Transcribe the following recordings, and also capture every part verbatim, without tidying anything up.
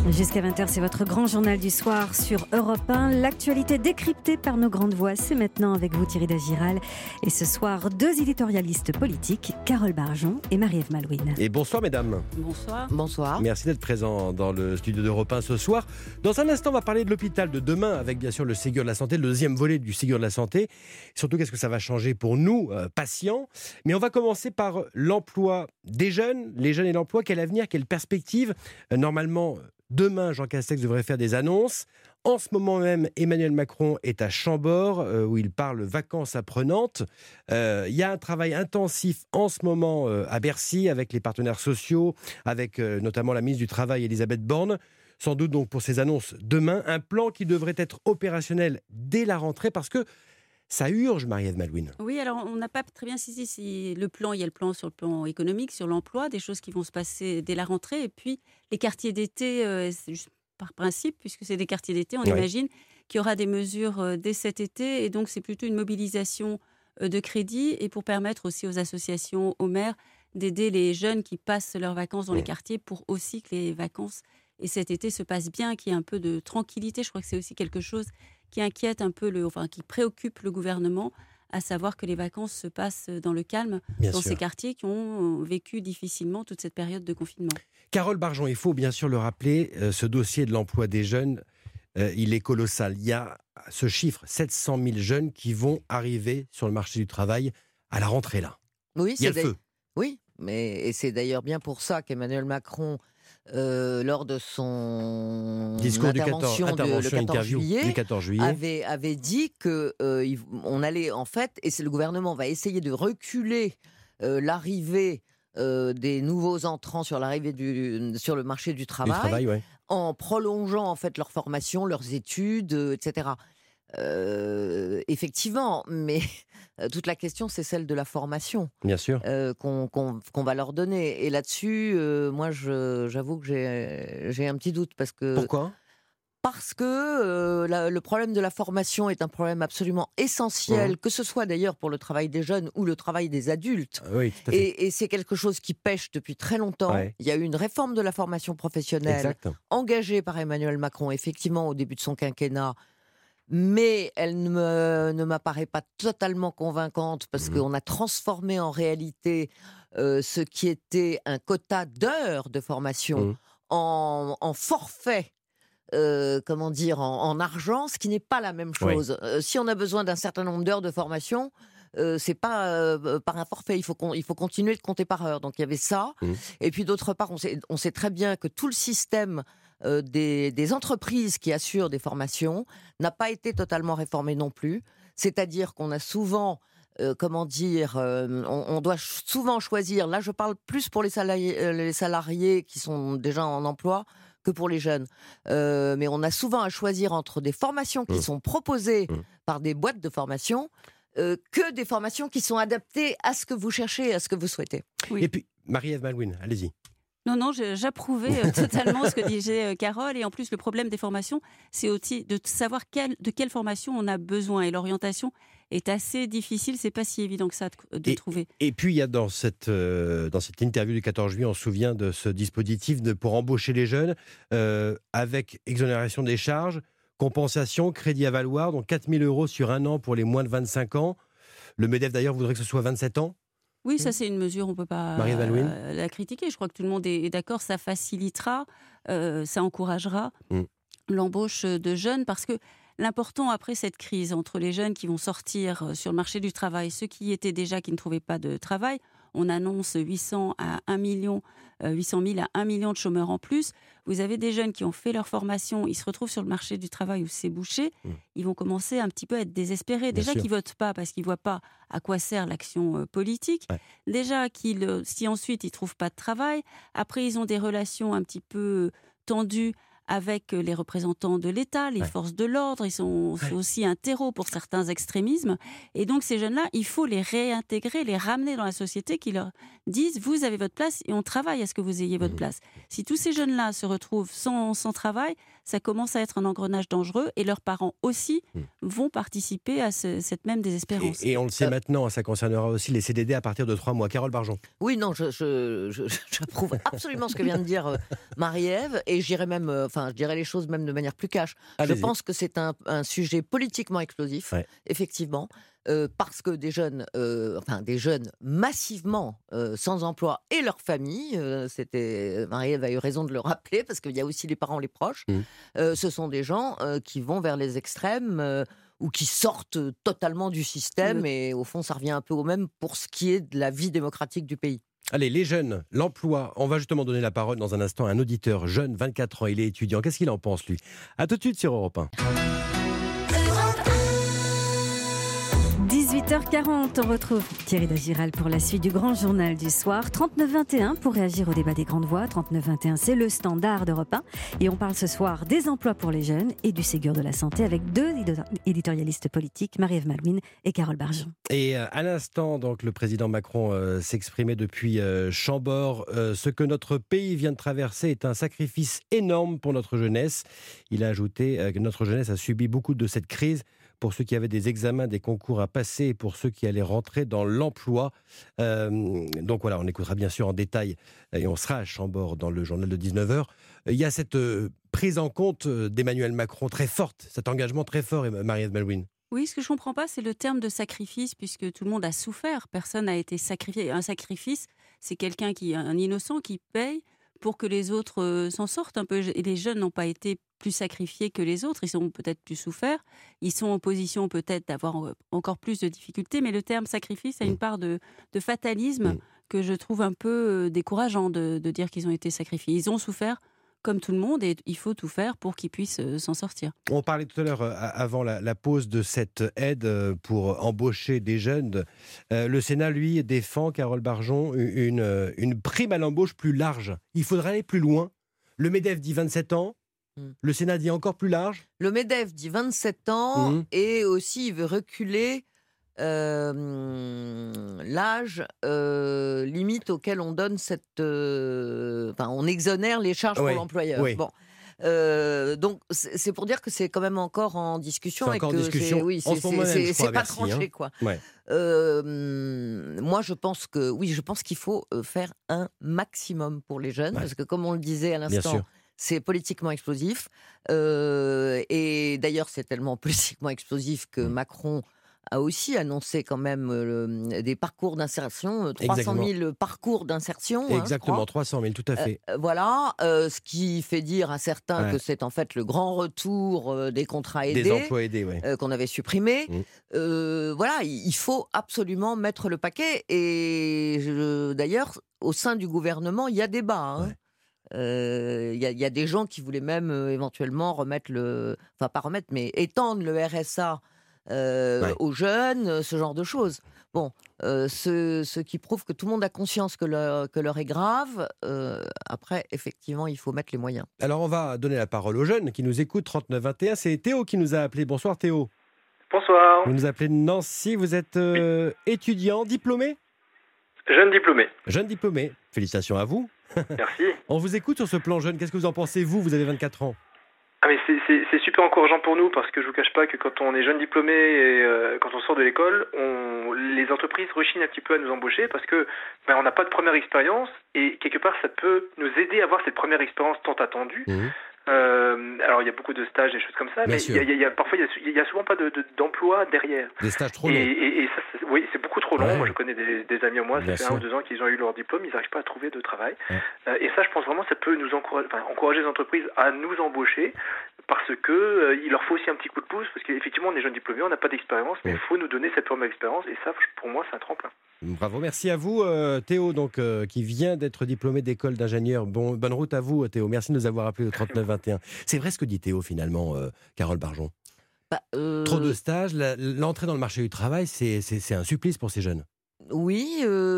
Jusqu'à vingt heures, c'est votre grand journal du soir sur Europe un. L'actualité décryptée par nos grandes voix, c'est maintenant avec vous Thierry Dagiral. Et ce soir, deux éditorialistes politiques, Carole Barjon et Marie-Ève Malouine. Et bonsoir mesdames. Bonsoir. Bonsoir. Merci d'être présents dans le studio d'Europe un ce soir. Dans un instant, on va parler de l'hôpital de demain avec bien sûr le Ségur de la Santé, le deuxième volet du Ségur de la Santé. Surtout, qu'est-ce que ça va changer pour nous, euh, patients. Mais on va commencer par l'emploi des jeunes, les jeunes et l'emploi. Quel avenir, quelle perspective euh, Normalement, demain, Jean Castex devrait faire des annonces. En ce moment même, Emmanuel Macron est à Chambord, euh, où il parle vacances apprenantes. Euh, il y a un travail intensif en ce moment euh, à Bercy, avec les partenaires sociaux, avec euh, notamment la ministre du Travail, Elisabeth Borne. Sans doute donc pour ces annonces demain, un plan qui devrait être opérationnel dès la rentrée, parce que ça urge, Marie-Ève Malouine. Oui, alors on n'a pas très bien saisi si le plan, il y a le plan sur le plan économique, sur l'emploi, des choses qui vont se passer dès la rentrée, et puis les quartiers d'été, euh, c'est juste par principe, puisque c'est des quartiers d'été, on Oui. imagine qu'il y aura des mesures euh, dès cet été, et donc c'est plutôt une mobilisation euh, de crédit, et pour permettre aussi aux associations, aux maires, d'aider les jeunes qui passent leurs vacances dans Oui. les quartiers, pour aussi que les vacances et cet été se passent bien, qu'il y ait un peu de tranquillité. Je crois que c'est aussi quelque chose qui inquiète un peu, le, enfin qui préoccupe le gouvernement, à savoir que les vacances se passent dans le calme Bien dans sûr. ces quartiers qui ont vécu difficilement toute cette période de confinement. Carole Barjon, il faut bien sûr le rappeler, euh, ce dossier de l'emploi des jeunes, euh, il est colossal. Il y a ce chiffre, sept cent mille jeunes qui vont arriver sur le marché du travail à la rentrée là. Oui, Il y a c'est le feu. Oui, mais et c'est d'ailleurs bien pour ça qu'Emmanuel Macron, euh, lors de son Discours du intervention, quatorze, de- le intervention, quatorze interview juillet, du quatorze juillet. avait, avait dit que euh, il- on allait en fait, et c'est le gouvernement va essayer de reculer euh, l'arrivée euh, des nouveaux entrants sur l'arrivée du sur le marché du Du travail, travail, ouais. en prolongeant en fait leur formation, leurs études, euh, et cetera. Euh, effectivement, mais euh, toute la question c'est celle de la formation Bien sûr. euh, qu'on qu'on- qu'on va leur donner. Et là-dessus, euh, moi, je- j'avoue que j'ai j'ai un petit doute parce que Pourquoi ? parce que euh, la- le problème de la formation est un problème absolument essentiel, Mhm. que ce soit d'ailleurs pour le travail des jeunes ou le travail des adultes. Ah oui, tout à fait. Et, et c'est quelque chose qui pêche depuis très longtemps. Ouais. Il y a eu une réforme de la formation professionnelle Exact. engagée par Emmanuel Macron, effectivement, au début de son quinquennat. Mais elle ne, me- ne m'apparaît pas totalement convaincante parce Mhm. qu'on a transformé en réalité euh, ce qui était un quota d'heures de formation Mhm. en, en forfait. Euh, comment dire, en, en argent, ce qui n'est pas la même Oui. chose. Euh, si on a besoin d'un certain nombre d'heures de formation, euh, c'est pas euh, par un forfait, il faut, qu'on- il faut continuer de compter par heure. Donc il y avait ça. Mhm. Et puis d'autre part, on sait, on sait très bien que tout le système euh, des, des entreprises qui assurent des formations n'a pas été totalement réformé non plus. C'est-à-dire qu'on a souvent, euh, comment dire, euh, on, on doit ch- souvent choisir. Là, je parle plus pour les salariés, euh, les salariés qui sont déjà en emploi que pour les jeunes. Euh, mais on a souvent à choisir entre des formations qui Mmh. sont proposées Mmh. par des boîtes de formation euh, que des formations qui sont adaptées à ce que vous cherchez, à ce que vous souhaitez. Oui. Et puis, Marie-Ève Malouine, allez-y. Non, non, je- j'approuvais euh, totalement ce que disait euh, Carole. Et en plus, le problème des formations, c'est aussi de savoir quelle, de quelle formation on a besoin. Et l'orientation est assez difficile. C'est pas si évident que ça de, de Et- trouver. Et puis, il y a dans cette, euh, dans cette interview du quatorze juillet, on se souvient de ce dispositif de, pour embaucher les jeunes, euh, avec exonération des charges, compensation, crédit à valoir, donc quatre mille euros sur un an pour les moins de vingt-cinq ans. Le MEDEF, d'ailleurs, voudrait que ce soit vingt-sept ans. Oui, ça c'est une mesure, on ne peut pas Marie-Ève Malouine. euh, la critiquer. Je crois que tout le monde est, est d'accord, ça facilitera, euh, ça encouragera Mm. l'embauche de jeunes, parce que l'important après cette crise, entre les jeunes qui vont sortir euh, sur le marché du travail, ceux qui y étaient déjà, qui ne trouvaient pas de travail, on annonce huit cents à un million, euh, huit cent mille à un million de chômeurs en plus. Vous avez des jeunes qui ont fait leur formation, ils se retrouvent sur le marché du travail où c'est bouché, Mm. ils vont commencer un petit peu à être désespérés. Bien Déjà sûr. qu'ils ne votent pas parce qu'ils ne voient pas à quoi sert l'action euh, politique. Ouais. Déjà qu'ils, euh, si ensuite ils ne trouvent pas de travail, après ils ont des relations un petit peu tendues avec les représentants de l'État, les Ouais. forces de l'ordre, ils sont c'est aussi un terreau pour certains extrémismes. Et donc ces jeunes-là, il faut les réintégrer, les ramener dans la société, qui leur disent vous avez votre place et on travaille à ce que vous ayez votre Mmh. place. Si tous ces jeunes-là se retrouvent sans, sans travail, ça commence à être un engrenage dangereux et leurs parents aussi Mmh. vont participer à ce- cette même désespérance. Et, et on le sait Euh, maintenant, ça concernera aussi les C D D à partir de trois mois. Carole Barjon. Oui, non, je, je- je- j'approuve absolument ce que vient de dire euh, Marie-Ève, et j'irais même, euh, enfin, je dirais les choses même de manière plus cash. Allez-y. Je pense que c'est un, un sujet politiquement explosif, Ouais. effectivement, euh, parce que des jeunes, euh, enfin des jeunes massivement euh, sans emploi et leurs familles, euh, c'était Marie-Ève a eu raison de le rappeler parce qu'il y a aussi les parents, les proches. Mmh. Euh, ce sont des gens euh, qui vont vers les extrêmes. Euh, ou qui sortent totalement du système, Le- et au fond, ça revient un peu au même pour ce qui est de la vie démocratique du pays. Allez, les jeunes, l'emploi. On va justement donner la parole dans un instant à un auditeur jeune, vingt-quatre ans, il est étudiant. Qu'est-ce qu'il en pense, lui? À tout de suite sur Europe un. dix-huit heures quarante, on retrouve Thierry Dagiral pour la suite du grand journal du soir. trente-neuf vingt et un pour réagir au débat des grandes voix. trente-neuf vingt et un, c'est le standard d'Europe un. Et on parle ce soir des emplois pour les jeunes et du Ségur de la santé avec deux éditorialistes politiques, Marie-Ève Malouine et Carole Barjon. Et euh, à l'instant, donc, le président Macron euh, s'exprimait depuis euh, Chambord. Euh, ce que notre pays vient de traverser est un sacrifice énorme pour notre jeunesse. Il a ajouté euh, que notre jeunesse a subi beaucoup de cette crise. Pour ceux qui avaient des examens, des concours à passer et pour ceux qui allaient rentrer dans l'emploi. Euh, donc voilà, on écoutera bien sûr en détail et on sera à Chambord dans le journal de dix-neuf heures. Il y a cette euh, prise en compte d'Emmanuel Macron très forte, cet engagement très fort, Marie-Ève Malouine. Oui, ce que je ne comprends pas, c'est le terme de sacrifice, puisque tout le monde a souffert. Personne n'a été sacrifié. Un sacrifice, c'est quelqu'un qui, un innocent qui paye pour que les autres euh, s'en sortent un peu. Et les jeunes n'ont pas été plus sacrifiés que les autres. Ils ont peut-être plus souffert. Ils sont en position peut-être d'avoir encore plus de difficultés. Mais le terme sacrifice a une part de, de fatalisme Mmh. que je trouve un peu décourageant de, de dire qu'ils ont été sacrifiés. Ils ont souffert comme tout le monde et il faut tout faire pour qu'ils puissent euh, s'en sortir. On parlait tout à l'heure, euh, avant la, la pause, de cette aide euh, pour embaucher des jeunes. Euh, le Sénat, lui, défend, Carole Barjon, une, euh, une prime à l'embauche plus large. Il faudrait aller plus loin. Le MEDEF dit vingt-sept ans. Mm. Le Sénat dit encore plus large. Le MEDEF dit vingt-sept ans Mhm. et aussi il veut reculer euh, l'âge euh, limite auquel on donne cette, euh, enfin, on exonère les charges Oui, pour l'employeur. oui. Bon. Euh, donc c'est c'est pour dire que c'est quand même encore en discussion. C'est et encore en que discussion. c'est- Oui, En c'est ce moment c'est- même, je c'est- crois, c'est à pas Bercy, tranché, hein. quoi. Ouais. Euh, moi, je pense que oui, je pense qu'il faut euh, faire un maximum pour les jeunes, Ouais. parce que comme on le disait à Bien l'instant, sûr. c'est politiquement explosif. Euh, et d'ailleurs, c'est tellement politiquement explosif que Mm. Macron a aussi annoncé quand même euh, le- des parcours d'insertion, euh, trois cent mille parcours d'insertion. hein, je Exactement, crois. trois cent mille, tout à fait. Euh, voilà, euh, ce qui fait dire à certains Ouais. que c'est en fait le grand retour euh, des contrats aidés Des emplois aidés, oui. euh, qu'on avait supprimé. Mm. Euh, voilà, il il faut absolument mettre le paquet. Et je- d'ailleurs, au sein du gouvernement, il y a débat. hein. Ouais. Euh, Il y, a- il y a des gens qui voulaient même euh, éventuellement remettre le, enfin pas remettre, mais étendre le R S A euh, Ouais. aux jeunes, euh, ce genre de choses. Bon, euh, ce, ce qui prouve que tout le monde a conscience que l'heure que l'heure est grave. Euh, après, effectivement, il faut mettre les moyens. Alors, on va donner la parole aux jeunes qui nous écoutent, trente-neuf vingt et un. C'est Théo qui nous a appelé. Bonsoir Théo. Bonsoir, Vous nous appelez de Nancy. Vous êtes euh, étudiant, diplômé? jeune diplômé. Jeune diplômé. Félicitations à vous. Merci. On vous écoute sur ce plan jeune. Qu'est-ce que vous en pensez, vous? Vous avez vingt-quatre ans. Ah mais c'est- c'est c'est super encourageant pour nous parce que je vous cache pas que quand on est jeune diplômé et euh, quand on sort de l'école, on, les entreprises rechignent un petit peu à nous embaucher parce que ben, on n'a pas de première expérience et quelque part ça peut nous aider à avoir cette première expérience tant attendue. Mmh. Euh, alors il y a beaucoup de stages, des choses comme ça, Bien mais sûr. il y a, il y a- il y a- parfois il y a, il y a souvent pas de, de- d'emploi derrière. Des stages trop Et, longs. et- et ça, c'est- oui, c'est beaucoup trop long. Ouais. Moi, je connais des, des amis à moi, Bien ça fait sûr. un ou deux ans qu'ils ont eu leur diplôme, ils n'arrivent pas à trouver de travail. Ouais. Euh, et ça, je pense vraiment, ça peut nous encourager, enfin, encourager les entreprises à nous embaucher parce que euh, il leur faut aussi un petit coup de pouce parce qu'effectivement, on est jeunes diplômés, on n'a pas d'expérience, mais il Ouais. faut nous donner cette première expérience. Et ça, pour moi, c'est un tremplin. Bravo, merci à vous euh, Théo, donc, euh, qui vient d'être diplômé d'école d'ingénieur. Bon, bonne route à vous Théo, merci de nous avoir appelé au trente-neuf vingt et un. C'est vrai ce que dit Théo finalement, euh, Carole Barjon. Bah, euh, Trop de stages, la- l'entrée dans le marché du travail, c'est c'est- c'est un supplice pour ces jeunes. Oui,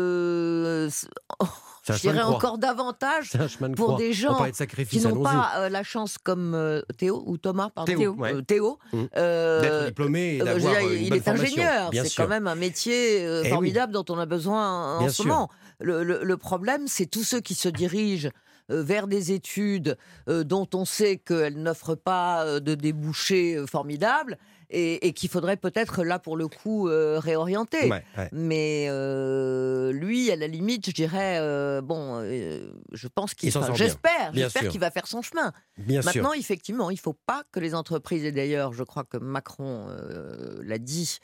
euh, c'est- C'est un je chemin de dirais croix. encore davantage C'est un chemin de pour croix. des On gens parlait de qui sacrifice, n'ont allons-y. pas euh, la chance comme euh, Théo ou Thomas, pardon. Théo, ouais. Euh, Théo, Mmh. euh, D'être diplômé et euh, je veux d'avoir dire, une il bonne est formation. ingénieur, Bien c'est sûr. quand même un métier euh, Eh oui. formidable dont on a besoin en Bien ce sûr. moment. Le, le- le problème, c'est tous ceux qui se dirigent euh, vers des études euh, dont on sait qu'elles n'offrent pas euh, de débouchés euh, formidables et, et qu'il faudrait peut-être, là, pour le coup, euh, réorienter. Ouais, ouais. Mais euh, lui, à la limite, je dirais, euh, bon, euh, je pense qu'il... Il s'en enfin, sort bien. j'espère, Bien j'espère sûr. qu'il va faire son chemin. Bien sûr. Maintenant, effectivement, il ne faut pas que les entreprises, et d'ailleurs, je crois que Macron euh, l'a dit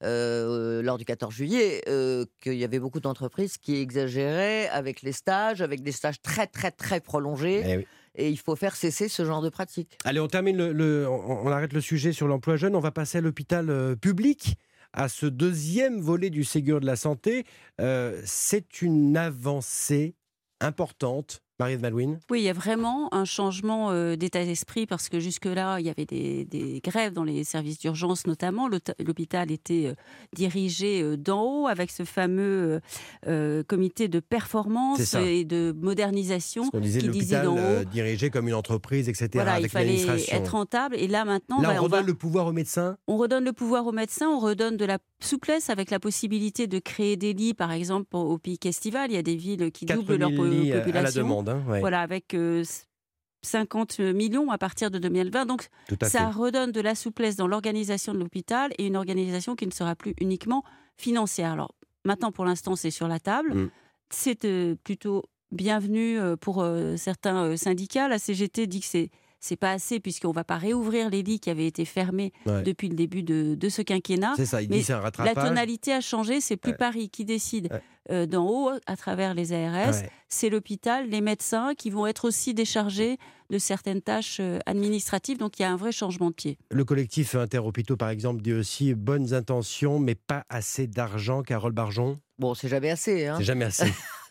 euh, lors du quatorze juillet, euh, qu'il y avait beaucoup d'entreprises qui exagéraient avec les stages, avec des stages très, très, très prolongés. Eh oui. Et il faut faire cesser ce genre de pratique. Allez, on termine le, le- on, on arrête le sujet sur l'emploi jeune. On va passer à l'hôpital euh, public, à ce deuxième volet du Ségur de la santé. Euh, c'est une avancée importante, Marie-Ève Malouine. Oui, il y a vraiment un changement euh, d'état d'esprit parce que jusque-là, il y avait des, des grèves dans les services d'urgence notamment. L'hôta- L'hôpital était euh, dirigé euh, d'en haut avec ce fameux euh, euh, comité de C'est performance ça. et de modernisation On disait qui disait l'hôpital d'en haut. euh, dirigé comme une entreprise, et cetera, Voilà, il avec fallait l'administration. être rentable. Et là, maintenant, Là, bah, on on, va- redonne le pouvoir aux médecins. on redonne le pouvoir aux médecins, on redonne de la souplesse avec la possibilité de créer des lits, par exemple, au au Pic Estival. Il y a des villes qui doublent leur quatre po- mille lits à la population. demande. Hein, ouais. Voilà, avec euh, cinquante millions à partir de deux mille vingt. Donc, Tout à ça fait. redonne de la souplesse dans l'organisation de l'hôpital et une organisation qui ne sera plus uniquement financière. Alors, maintenant, pour l'instant, c'est sur la table. Mm. C'est euh, plutôt bienvenu euh, pour euh, certains euh, syndicats. La C G T dit que c'est c'est pas assez puisqu'on ne va pas réouvrir les lits qui avaient été fermés Ouais. depuis le début de, de ce quinquennat. C'est ça, il Mais dit c'est un La rattrapage. tonalité a changé, c'est plus Ouais. Paris qui décide Ouais. euh, d'en haut à travers les A R S, Ouais. c'est l'hôpital, les médecins qui vont être aussi déchargés de certaines tâches euh, administratives. Donc il y a un vrai changement de pied. Le collectif Interhôpitaux, par exemple, dit aussi bonnes intentions, mais pas assez d'argent. Carole Barjon, Bon, c'est jamais assez, hein. c'est jamais assez.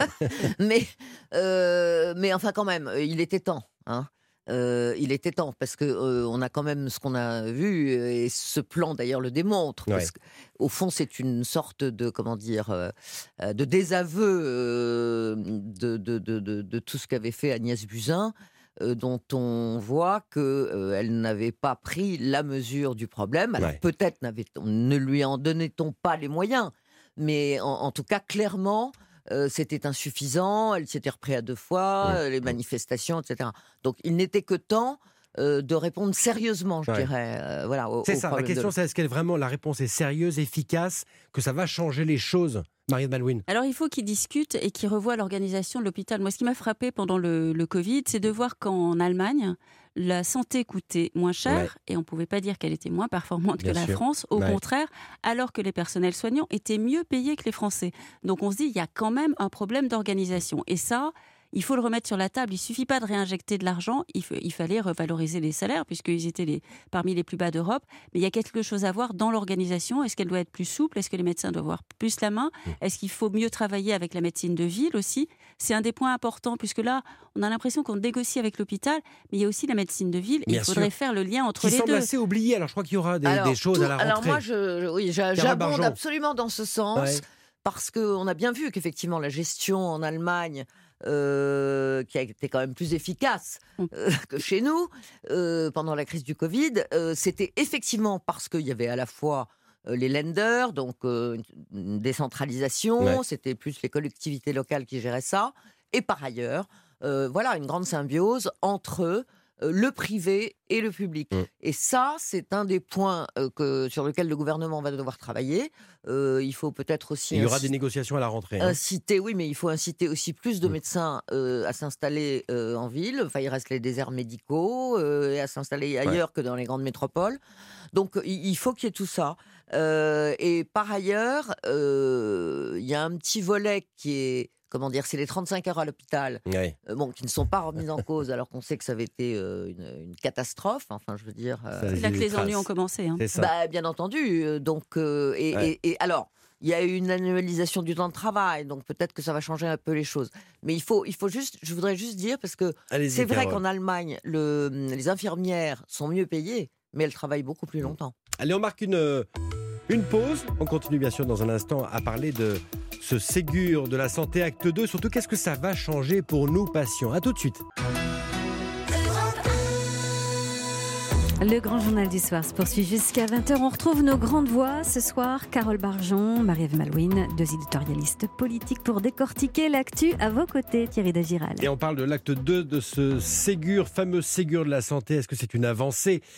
mais, euh, mais enfin, quand même, euh, il était temps. Hein. Euh, il était temps, parce que euh, on a quand même ce qu'on a vu, euh, et ce plan d'ailleurs le démontre. Ouais. Parce qu'au fond, c'est une sorte de, comment dire, euh, euh, de désaveu euh, de, de, de, de, de tout ce qu'avait fait Agnès Buzyn, euh, dont on voit qu'elle euh, n'avait pas pris la mesure du problème. Alors Ouais. peut-être n'avait-on- ne lui en donnait-on pas les moyens, mais en, en tout cas, clairement, euh, c'était insuffisant. Elle s'était repris à deux fois, Ouais. euh, les manifestations, et cetera. Donc, il n'était que temps euh, de répondre sérieusement, je Ouais. dirais, euh, voilà, au, C'est au ça, la problème de question c'est est-ce qu'elle vraiment la réponse est sérieuse, efficace, que ça va changer les choses, Marie-Ève Malouine. Alors il faut qu'ils discutent et qu'ils revoient l'organisation de l'hôpital. Moi, ce qui m'a frappé pendant le, le Covid, c'est de voir qu'en Allemagne, la santé coûtait moins cher Ouais. et on ne pouvait pas dire qu'elle était moins performante Bien que la sûr. France. Au Ouais. contraire, alors que les personnels soignants étaient mieux payés que les Français. Donc on se dit, il y a quand même un problème d'organisation. Et ça, il faut le remettre sur la table. Il ne suffit pas de réinjecter de l'argent, il, f- il fallait revaloriser les salaires puisqu'ils étaient les, parmi les plus bas d'Europe. Mais il y a quelque chose à voir dans l'organisation. Est-ce qu'elle doit être plus souple? Est-ce que les médecins doivent avoir plus la main? Est-ce qu'il faut mieux travailler avec la médecine de ville aussi? C'est un des points importants puisque là, on a l'impression qu'on négocie avec l'hôpital, mais il y a aussi la médecine de ville et Bien il faudrait sûr. faire le lien entre Qui les semble deux. assez oublié, alors je crois qu'il y aura des, Alors, des choses tout- à la rentrée. Alors moi, je, je- oui, j'a- Carole j'abonde Barjon. absolument dans ce sens, Ouais. parce qu'on a bien vu qu'effectivement, la gestion en Allemagne, euh, qui a été quand même plus efficace Mm. euh, que chez nous, euh, pendant la crise du Covid, euh, c'était effectivement parce qu'il y avait à la fois euh, les lenders, donc euh, une- une décentralisation, Ouais. c'était plus les collectivités locales qui géraient ça, et par ailleurs, euh, voilà, une grande symbiose entre euh, le privé et le public. Mm. Et ça, c'est un des points euh, que, sur lequel le gouvernement va devoir travailler. Euh, il faut peut-être aussi Il y aura insi- des négociations à la rentrée. hein. inciter, oui, mais il faut inciter aussi plus de Mm. médecins euh, à s'installer euh, en ville. Enfin, il reste les déserts médicaux euh, et à s'installer ailleurs que dans les grandes métropoles. Donc, il il faut qu'il y ait tout ça. Euh, et par ailleurs, euh, il y a un petit volet qui est, comment dire, c'est les trente-cinq heures à l'hôpital, Ouais. euh, bon, qui ne sont pas remises en cause, alors qu'on sait que ça avait été euh, une, une catastrophe. Enfin, je veux dire. euh, Ça C'est là que des les ennuis traces. ont commencé. hein. C'est ça. bah, bien entendu. euh, Donc, euh, et, Ouais. et- et alors, il y a eu une annualisation du temps de travail, donc peut-être que ça va changer un peu les choses. Mais il faut, il faut juste, je voudrais juste dire, parce que Allez-y, c'est vrai Carole. qu'en Allemagne, le, les infirmières sont mieux payées, mais elles travaillent beaucoup plus longtemps. Allez, on marque une, une pause. On continue bien sûr dans un instant à parler de ce Ségur de la santé acte deux. Surtout, qu'est-ce que ça va changer pour nous patients? A tout de suite. Le grand journal du soir se poursuit jusqu'à vingt heures. On retrouve nos grandes voix ce soir. Carole Barjon, Marie-Ève Malouine, deux éditorialistes politiques pour décortiquer l'actu. À vos côtés, Thierry Dagiral. Et on parle de l'acte deux de ce Ségur, fameux Ségur de la santé. Est-ce que c'est une avancée?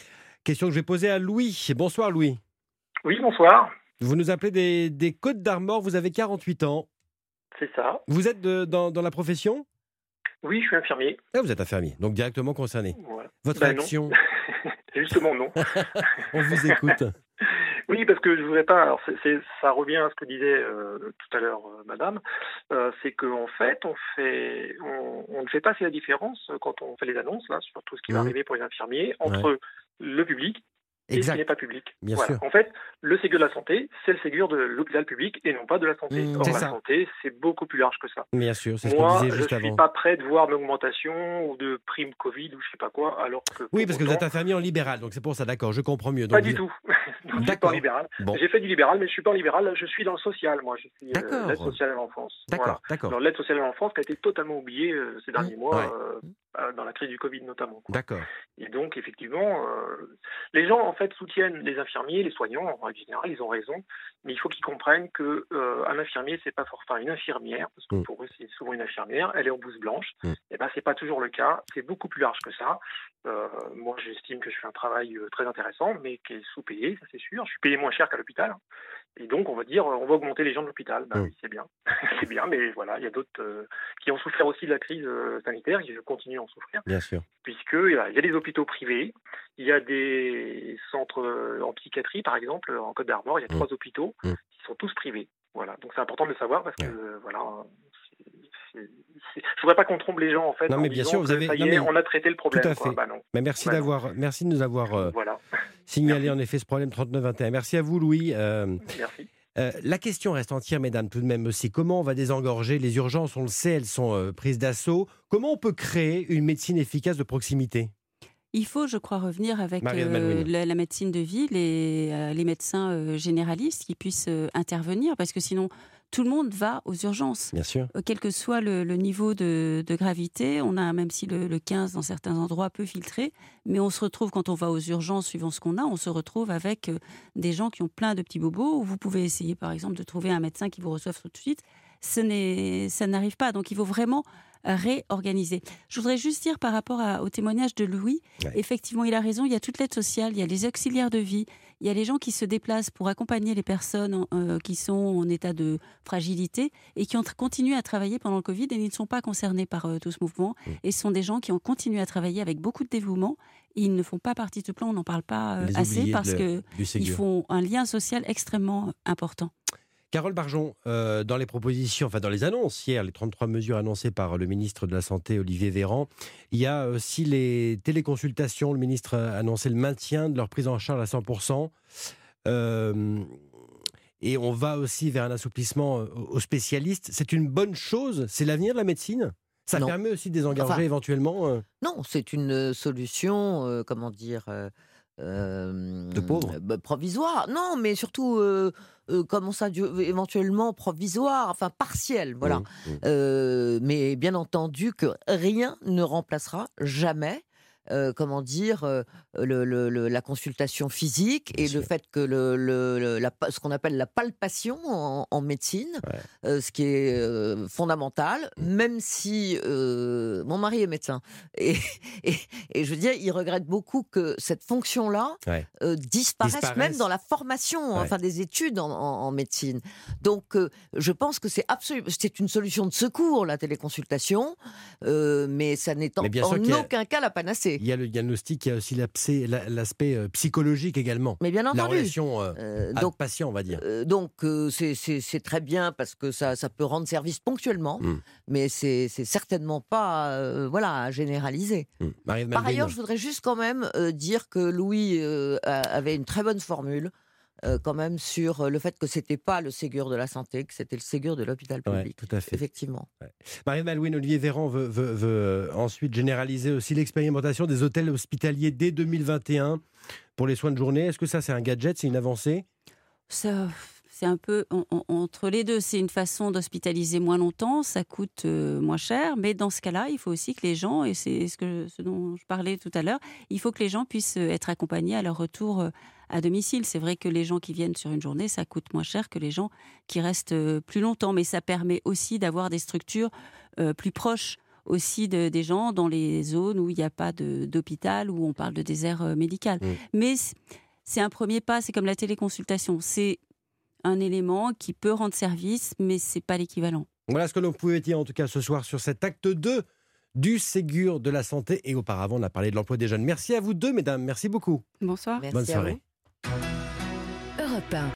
Question que je vais poser à Louis. Bonsoir Louis. Oui, bonsoir. Vous nous appelez des, des Côtes d'Armor, vous avez quarante-huit ans. C'est ça. Vous êtes de, dans, dans la profession ? Oui, je suis infirmier. Ah, vous êtes infirmier, donc directement concerné. Voilà. Votre Ben réaction ? Justement, non. On vous écoute. Oui, parce que je voudrais pas. Alors, c'est, c'est, ça revient à ce que disait euh, tout à l'heure euh, Madame. Euh, c'est qu'en fait, on fait, on, on ne fait pas assez la différence quand on fait les annonces là sur tout ce qui va Mmh. arriver pour les infirmiers entre ouais. le public et Exact. ce qui n'est pas public. Bien voilà. sûr. En fait, le Ségur de la santé, c'est le Ségur de l'hôpital public et non pas de la santé. Mmh, Or, c'est la ça. santé, c'est beaucoup plus large que ça. Bien sûr, c'est ce Moi, qu'on disait juste je suis avant. pas prêt de voir une augmentation ou de prime Covid ou je sais pas quoi, alors que Oui, parce que vous autant, êtes infirmier en libéral, donc c'est pour ça, d'accord, je comprends mieux. Donc pas vous... du tout. Non, je suis pas D'accord. en libéral. Bon. J'ai fait du libéral, mais je suis pas en libéral. Je suis dans le social, moi. Je suis D'accord. euh, l'aide sociale à l'enfance. D'accord, Voilà. d'accord, Alors l'aide sociale à l'enfance qui a été totalement oubliée euh, ces derniers Mmh. mois, Ouais. euh, euh, dans la crise du Covid notamment. quoi. d'accord. Et donc effectivement, euh, les gens en fait soutiennent les infirmiers, les soignants en règle générale, ils ont raison, mais il faut qu'ils comprennent que euh, un infirmier c'est pas forcément une infirmière, parce que Mmh. pour eux c'est souvent une infirmière, elle est en blouse blanche. Mmh. Et ben c'est pas toujours le cas, c'est beaucoup plus large que ça. Euh, moi j'estime que je fais un travail euh, très intéressant, mais qui est sous-payé, ça c'est sûr. Je suis payé moins cher qu'à l'hôpital. Et donc, on va dire, on va augmenter les gens de l'hôpital. Ben Mmh. oui, c'est bien. c'est bien, mais voilà, il y a d'autres euh, qui ont souffert aussi de la crise euh, sanitaire, qui continuent à en souffrir, Bien sûr. puisqu'il y a, il y a des hôpitaux privés, il y a des centres euh, en psychiatrie, par exemple, en Côte d'Armor, il y a Mmh. trois hôpitaux Mmh. qui sont tous privés. Voilà, donc c'est important de le savoir parce que, Ouais. euh, voilà... c'est- c'est- c'est- Je voudrais pas qu'on trompe les gens, en fait, Non, en mais bien disant sûr, vous que avez- ça y non, est, mais on a traité le problème. à quoi. fait. Bah non. Mais merci, Bah non. d'avoir, merci de nous avoir euh, Voilà, signalé Merci. en effet ce problème trente-neuf vingt et un. Merci à vous Louis. Euh, merci. Euh, la question reste entière, mesdames, tout de même aussi. Comment on va désengorger les urgences? On le sait, elles sont euh, prises d'assaut. Comment on peut créer une médecine efficace de proximité? Il faut, je crois, revenir avec Marie-Ève euh, Malouine. la, la médecine de ville et euh, les médecins euh, généralistes qui puissent euh, intervenir, parce que sinon, tout le monde va aux urgences. Bien sûr. Euh, Quel que soit le, le niveau de, de gravité, on a, même si le, le quinze dans certains endroits peut filtrer, mais on se retrouve, quand on va aux urgences, suivant ce qu'on a, on se retrouve avec euh, des gens qui ont plein de petits bobos, où vous pouvez essayer, par exemple, de trouver un médecin qui vous reçoive tout de suite. Ce n'est, ça n'arrive pas, donc il faut vraiment réorganiser. Je voudrais juste dire par rapport à, au témoignage de Louis, Ouais. effectivement, il a raison, il y a toute l'aide sociale, il y a les auxiliaires de vie, il y a les gens qui se déplacent pour accompagner les personnes euh, qui sont en état de fragilité et qui ont t- continué à travailler pendant le Covid et ils ne sont pas concernés par euh, tout ce mouvement. Mmh. Et ce sont des gens qui ont continué à travailler avec beaucoup de dévouement. Ils ne font pas partie de ce plan, on n'en parle pas euh, Les assez oubliés parce de- du qu'ils Ségur. font un lien social extrêmement important. Carole Barjon, euh, dans les propositions, enfin dans les annonces hier, les trente-trois mesures annoncées par le ministre de la Santé, Olivier Véran, il y a aussi les téléconsultations. Le ministre a annoncé le maintien de leur prise en charge à cent pour cent. Euh, et on va aussi vers un assouplissement aux spécialistes. C'est une bonne chose? C'est l'avenir de la médecine? Ça Non. permet aussi de désengorger Enfin, éventuellement euh, Non, c'est une solution, euh, comment dire, euh, euh, De pauvres. euh, bah, provisoire. Non, mais surtout, euh, euh, comment ça, du- éventuellement provisoire, enfin partielle, voilà. Mmh, mmh. Euh, mais bien entendu que rien ne remplacera jamais. euh, comment dire, euh, le- le- le- la consultation physique Bien et sûr. le fait que le, le- le- la, ce qu'on appelle la palpation en, en médecine, Ouais. euh, ce qui est euh, fondamental, même si euh, mon mari est médecin. Et, et, et je veux dire, il regrette beaucoup que cette fonction-là Ouais. euh, disparaisse, Disparaisse. même dans la formation, Ouais. enfin des études en, en- en médecine. Donc, euh, je pense que c'est absolument, c'est une solution de secours, la téléconsultation, euh, mais ça n'est en, Mais bien en sûr qu'il y a- aucun cas la panacée. Il y a le diagnostic, il y a aussi l'abcès- la- l'aspect euh, psychologique également. Mais bien La entendu. relation euh, Euh, à donc, patient, on va dire. Euh, donc euh, c'est- c'est c'est très bien parce que ça, ça peut rendre service ponctuellement, Mm. mais c'est c'est certainement pas euh, voilà, à généraliser. Mmh. Marie-Ève Par Malouine. ailleurs, je voudrais juste quand même euh, dire que Louis euh, a- avait une très bonne formule euh, quand même sur euh, le fait que c'était pas le Ségur de la santé, que c'était le Ségur de l'hôpital Ouais, public. tout à fait. Effectivement. Marie-Ève Malouine, Olivier Véran veut, veut- veut, euh, ensuite généraliser aussi l'expérimentation des hôtels hospitaliers dès deux mille vingt et un pour les soins de journée. Est-ce que ça, c'est un gadget, c'est une avancée? Ça, c'est un peu en- en- entre les deux. C'est une façon d'hospitaliser moins longtemps, ça coûte euh, moins cher, mais dans ce cas-là, il faut aussi que les gens, et c'est ce, que, ce dont je parlais tout à l'heure, il faut que les gens puissent euh, être accompagnés à leur retour euh, à domicile. C'est vrai que les gens qui viennent sur une journée, ça coûte moins cher que les gens qui restent euh, plus longtemps, mais ça permet aussi d'avoir des structures euh, plus proches aussi de, des gens dans les zones où il n'y a pas de, d'hôpital, où on parle de désert euh, médical. Mmh. Mais c'est un premier pas, c'est comme la téléconsultation. C'est un élément qui peut rendre service, mais ce n'est pas l'équivalent. Voilà ce que l'on pouvait dire en tout cas ce soir sur cet acte deux du Ségur de la santé. Et auparavant, on a parlé de l'emploi des jeunes. Merci à vous deux, mesdames. Merci beaucoup. Bonsoir. Merci. Bonne soirée. Europe un.